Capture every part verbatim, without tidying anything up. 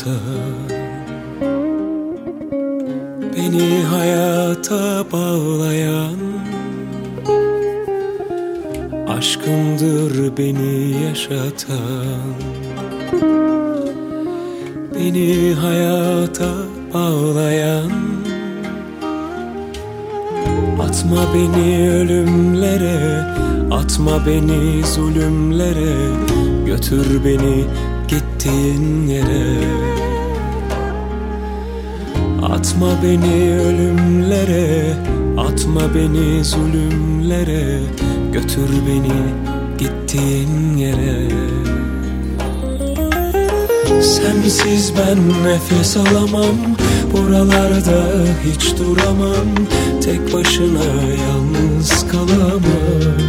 yaşatan, beni hayata bağlayan aşkındır beni yaşatan, beni hayata bağlayan. Atma beni ölümlere, atma beni zulümlere, götür beni gittiğin yere. Atma beni ölümlere, atma beni zulümlere, götür beni gittiğin yere. Sensiz ben nefes alamam, buralarda hiç duramam, tek başına yalnız kalamam.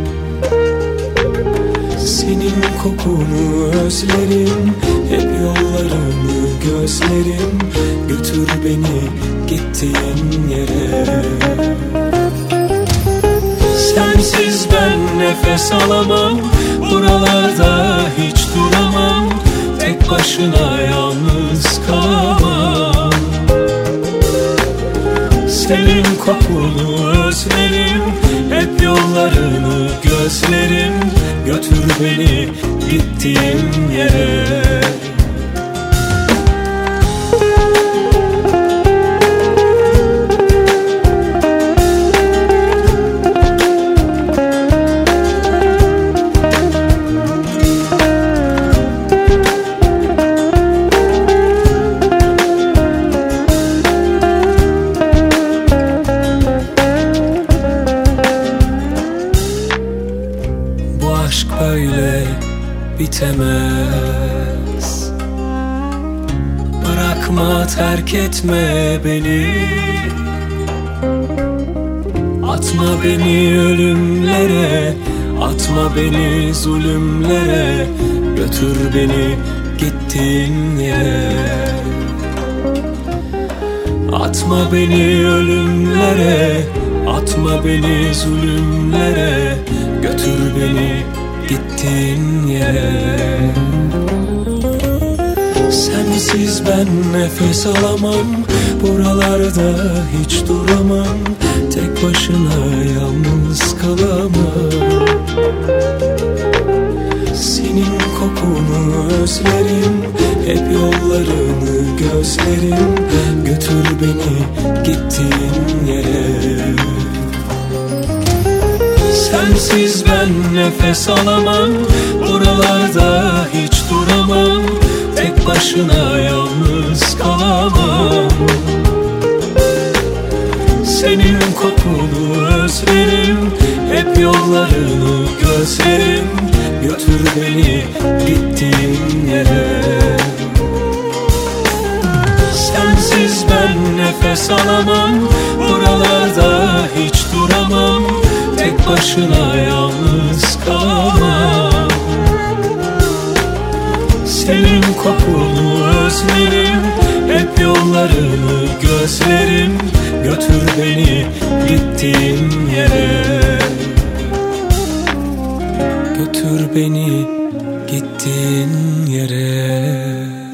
Senin kokunu özlerim, hep yollarını gözlerim, götür beni gittiğin yere. Sensiz ben nefes alamam, buralarda hiç duramam, tek başına yalnız kalamam. Senin kokunu özlerim, hep yollarını gözlerim, götür beni gittiğin yere. Aşk böyle bitemez, bırakma terk etme beni. Atma beni ölümlere, atma beni zulümlere, götür beni gittiğin yere. Atma beni ölümlere, atma beni zulümlere, götür beni gittiğin yere. Sensiz ben nefes alamam, buralarda hiç duramam, tek başına yalnız kalamam. Senin kokunu özlerim, hep yollarını gözlerim, götür beni gittiğin yere. Sensiz ben nefes alamam, buralarda hiç duramam, tek başına yalnız kalamam. Senin kokunu özlerim, hep yollarını gözlerim, götür beni gittiğin yere. Sensiz ben nefes alamam, buralarda hiç duramam, tek başına yalnız kalamam. Senin kokunu özlerim, hep yollarını gözlerim, götür beni gittiğin yere. Götür beni gittiğin yere.